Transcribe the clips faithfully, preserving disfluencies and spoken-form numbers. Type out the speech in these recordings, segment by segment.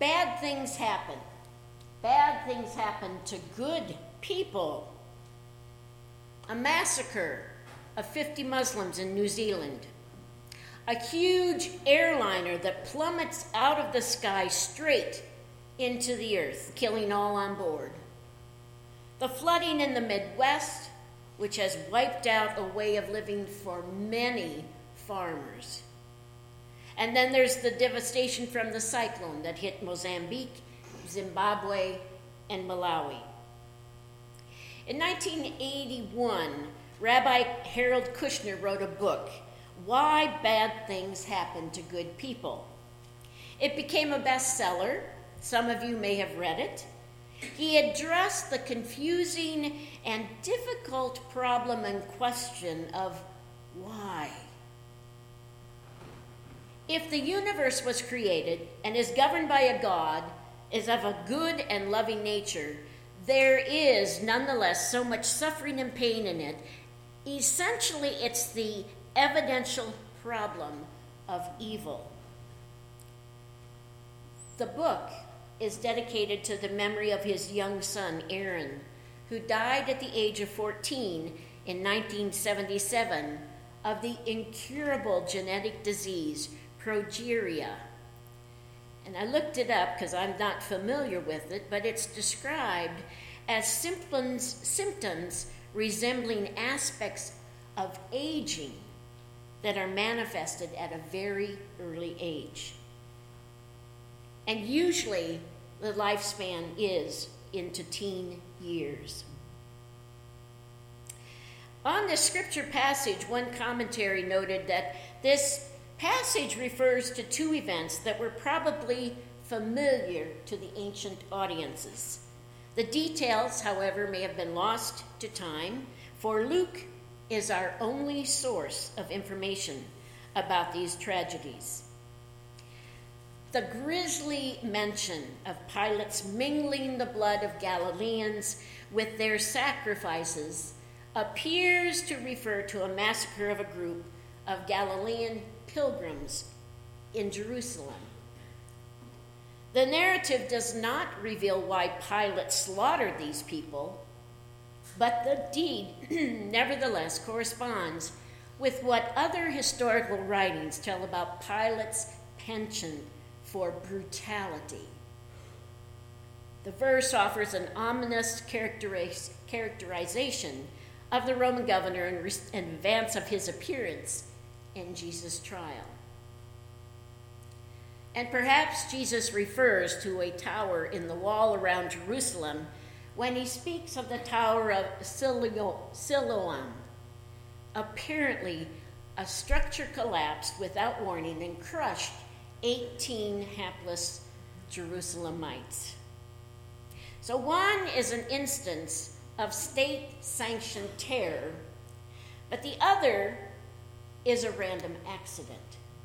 bad things happen. Bad things happen to good people. A massacre of fifty Muslims in New Zealand. A huge airliner that plummets out of the sky straight into the earth, killing all on board. The flooding in the Midwest, which has wiped out a way of living for many farmers. And then there's the devastation from the cyclone that hit Mozambique, Zimbabwe, and Malawi. In nineteen eighty-one, Rabbi Harold Kushner wrote a book, Why Bad Things Happen to Good People. It became a bestseller. Some of you may have read it. He addressed the confusing and difficult problem and question of why. If the universe was created and is governed by a God, is of a good and loving nature, there is nonetheless so much suffering and pain in it. Essentially, it's the evidential problem of evil. The book is dedicated to the memory of his young son, Aaron, who died at the age of fourteen in nineteen seventy-seven of the incurable genetic disease, progeria. And I looked it up because I'm not familiar with it, but it's described as symptoms, symptoms resembling aspects of aging that are manifested at a very early age. And usually the lifespan is into teen years. On this scripture passage, one commentary noted that this passage refers to two events that were probably familiar to the ancient audiences. The details, however, may have been lost to time, for Luke is our only source of information about these tragedies. The grisly mention of Pilate's mingling the blood of Galileans with their sacrifices appears to refer to a massacre of a group of Galilean pilgrims in Jerusalem. The narrative does not reveal why Pilate slaughtered these people, but the deed nevertheless corresponds with what other historical writings tell about Pilate's penchant for brutality. The verse offers an ominous characteriz- characterization of the Roman governor in, re- in advance of his appearance in Jesus' trial. And perhaps Jesus refers to a tower in the wall around Jerusalem when he speaks of the Tower of Silo- Siloam. Apparently, a structure collapsed without warning and crushed eighteen hapless Jerusalemites. So one is an instance of state-sanctioned terror, but the other is a random accident.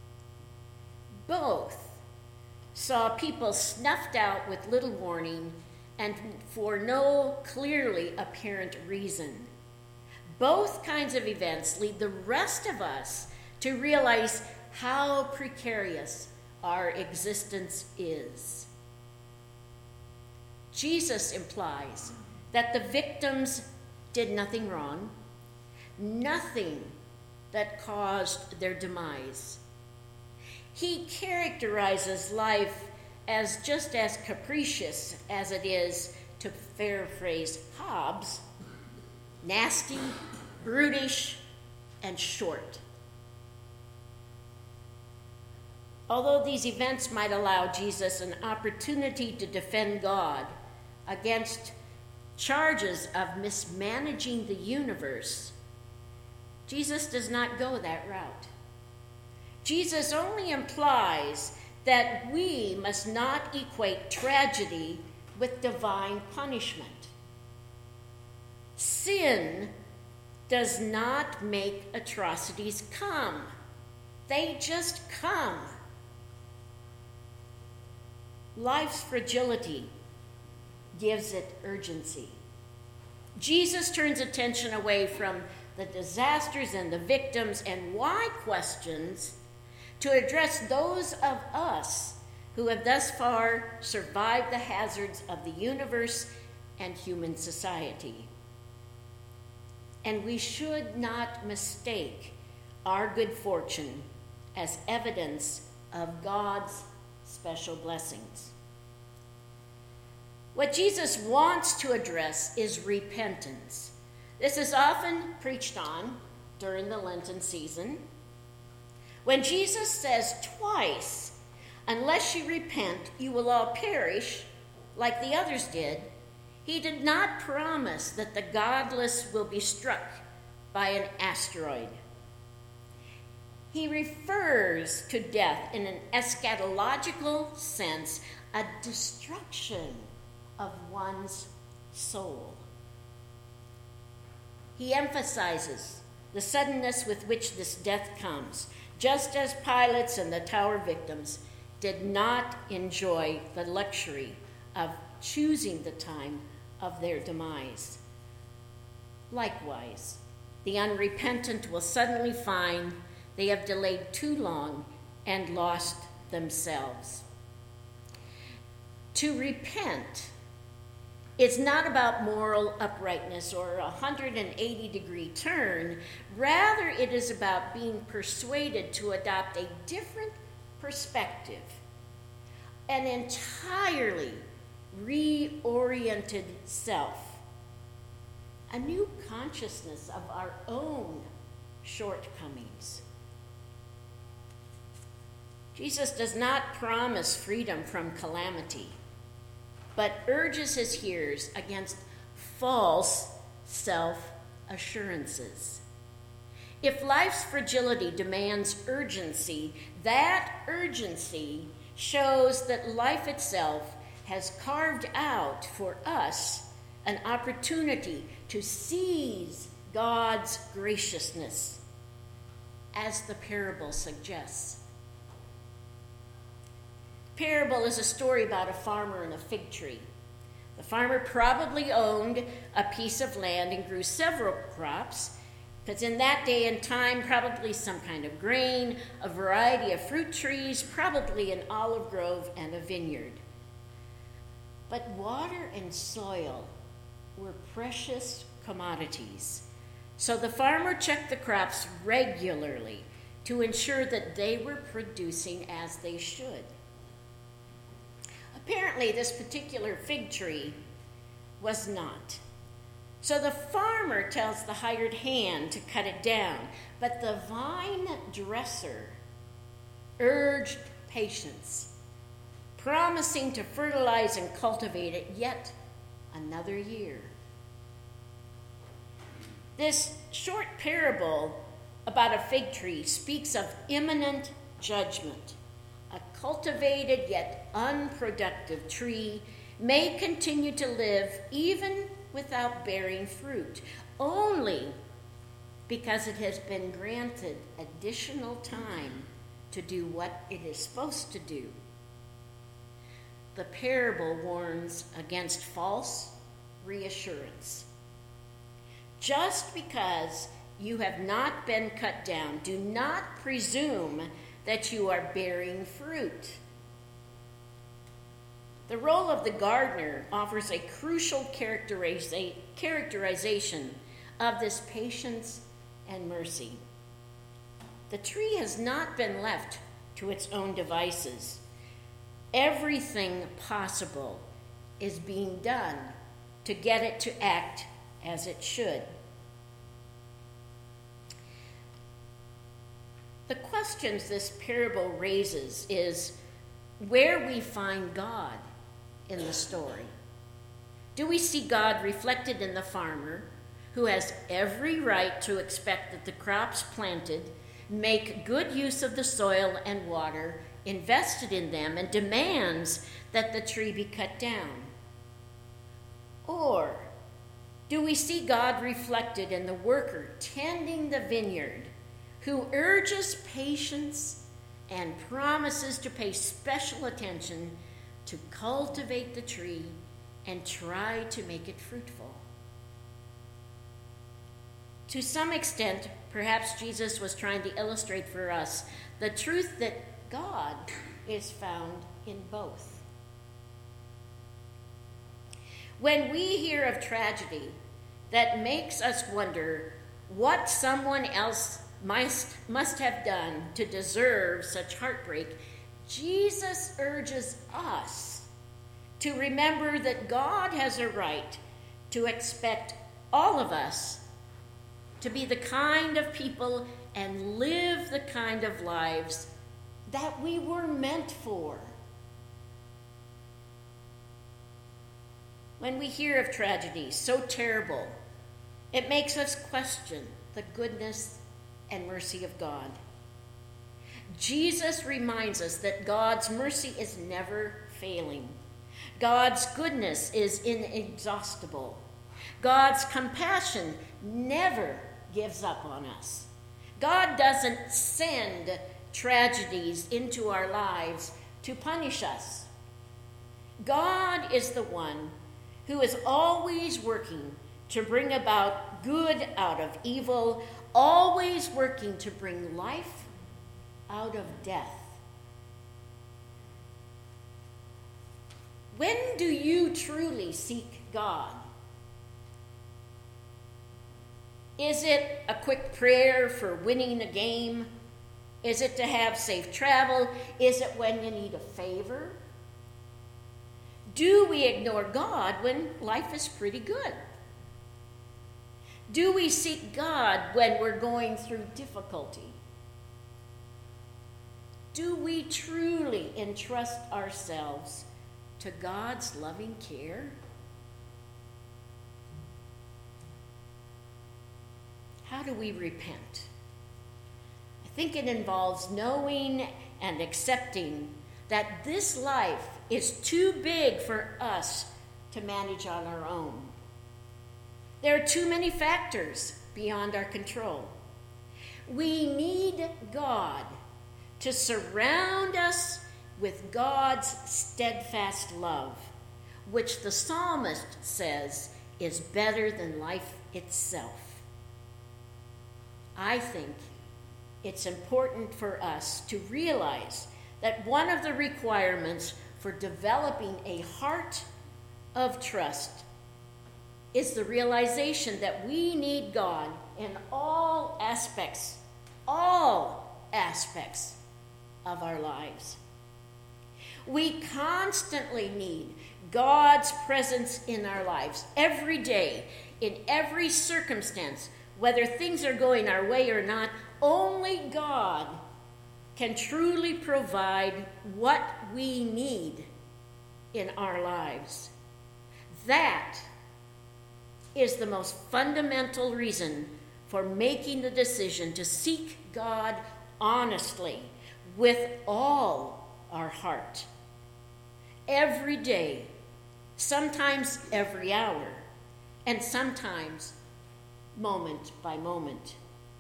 Both saw people snuffed out with little warning and for no clearly apparent reason. Both kinds of events lead the rest of us to realize how precarious our existence is. Jesus implies that the victims did nothing wrong, nothing that caused their demise. He characterizes life as just as capricious as it is, to paraphrase Hobbes, nasty, brutish, and short. Although these events might allow Jesus an opportunity to defend God against charges of mismanaging the universe, Jesus does not go that route. Jesus only implies that we must not equate tragedy with divine punishment. Sin does not make atrocities come. They just come. Life's fragility gives it urgency. Jesus turns attention away from the disasters and the victims and why questions to address those of us who have thus far survived the hazards of the universe and human society. And we should not mistake our good fortune as evidence of God's special blessings. What Jesus wants to address is repentance. This is often preached on during the Lenten season. When Jesus says twice, "Unless you repent, you will all perish," like the others did, he did not promise that the godless will be struck by an asteroid. He refers to death in an eschatological sense, a destruction of one's soul. He emphasizes the suddenness with which this death comes, just as Pilate's and the Tower victims did not enjoy the luxury of choosing the time of their demise. Likewise, the unrepentant will suddenly find they have delayed too long and lost themselves. To repent is not about moral uprightness or a one hundred eighty degree turn. Rather, it is about being persuaded to adopt a different perspective, an entirely reoriented self, a new consciousness of our own shortcomings. Jesus does not promise freedom from calamity, but urges his hearers against false self-assurances. If life's fragility demands urgency, that urgency shows that life itself has carved out for us an opportunity to seize God's graciousness, as the parable suggests. The parable is a story about a farmer and a fig tree. The farmer probably owned a piece of land and grew several crops, because in that day and time, probably some kind of grain, a variety of fruit trees, probably an olive grove and a vineyard. But water and soil were precious commodities. So the farmer checked the crops regularly to ensure that they were producing as they should. Apparently, this particular fig tree was not. So the farmer tells the hired hand to cut it down, but the vine dresser urged patience, promising to fertilize and cultivate it yet another year. This short parable about a fig tree speaks of imminent judgment. A cultivated yet unproductive tree may continue to live even without bearing fruit, only because it has been granted additional time to do what it is supposed to do. The parable warns against false reassurance. Just because you have not been cut down, do not presume that you are bearing fruit. The role of the gardener offers a crucial characteriza- characterization of this patience and mercy. The tree has not been left to its own devices. Everything possible is being done to get it to act as it should. The questions this parable raises is where we find God in the story. Do we see God reflected in the farmer, who has every right to expect that the crops planted make good use of the soil and water invested in them and demands that the tree be cut down? Or do we see God reflected in the worker tending the vineyard, who urges patience and promises to pay special attention to cultivate the tree and try to make it fruitful? To some extent, perhaps Jesus was trying to illustrate for us the truth that God is found in both. When we hear of tragedy that makes us wonder what someone else must, must have done to deserve such heartbreak, Jesus urges us to remember that God has a right to expect all of us to be the kind of people and live the kind of lives that we were meant for. When we hear of tragedies so terrible, it makes us question the goodness and mercy of God. Jesus reminds us that God's mercy is never failing. God's goodness is inexhaustible. God's compassion never gives up on us. God doesn't send tragedies into our lives to punish us. God is the one who is always working to bring about good out of evil, always working to bring life out of death. When do you truly seek God? Is it a quick prayer for winning a game? Is it to have safe travel? Is it when you need a favor? Do we ignore God when life is pretty good? Do we seek God when we're going through difficulty? Do we truly entrust ourselves to God's loving care? How do we repent? I think it involves knowing and accepting that this life is too big for us to manage on our own. There are too many factors beyond our control. We need God to surround us with God's steadfast love, which the psalmist says is better than life itself. I think it's important for us to realize that one of the requirements for developing a heart of trust is the realization that we need God in all aspects, all aspects of our lives. We constantly need God's presence in our lives every day, in every circumstance, whether things are going our way or not. Only God can truly provide what we need in our lives. That is the most fundamental reason for making the decision to seek God honestly with all our heart. Every day, sometimes every hour, and sometimes moment by moment.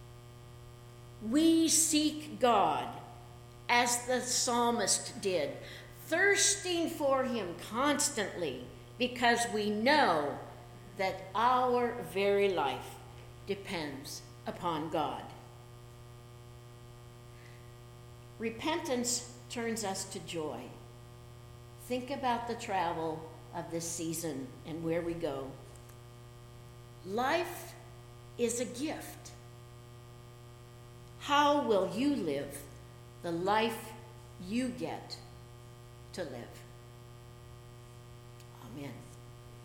We seek God as the psalmist did, thirsting for him constantly because we know that our very life depends upon God. Repentance turns us to joy. Think about the travel of this season and where we go. Life is a gift. How will you live the life you get to live?